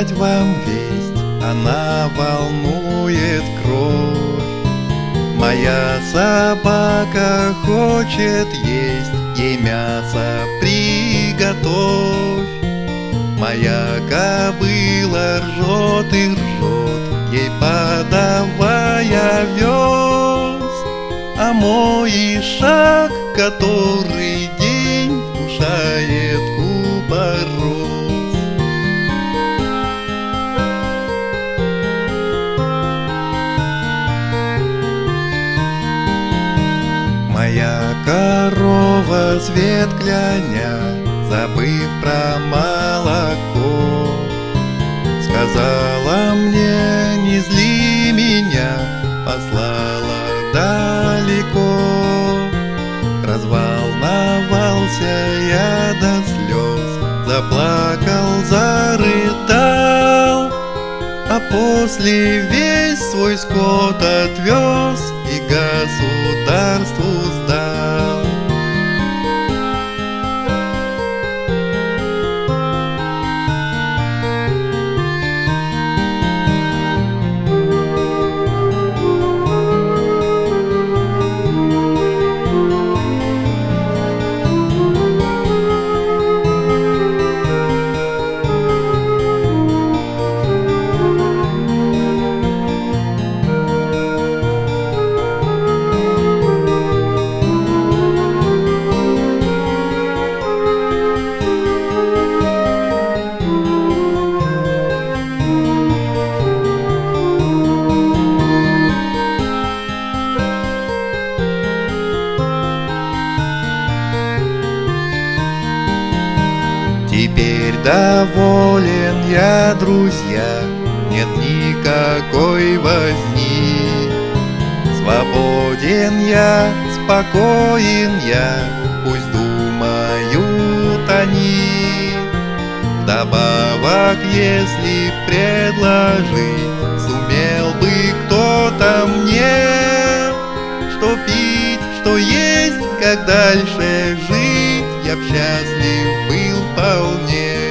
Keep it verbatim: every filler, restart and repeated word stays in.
передать вам весть, она волнует кровь. Моя собака хочет есть, ей мясо приготовь. Моя кобыла ржет и ржет, ей подавая овес. А мой ишак который день вкушает купорос. Моя корова свет кляня, забыв про молоко, сказала мне: не зли меня, послала далеко. Разволновался я до слез, заплакал, зарыдал, а после весь свой скот отвез и государству сдал. Теперь доволен я, друзья, нет никакой возни. Свободен я, спокоен я, пусть думают они. Вдобавок, если предложить, сумел бы кто-то мне, что пить, что есть, как дальше жить, я б счастлив был вполне.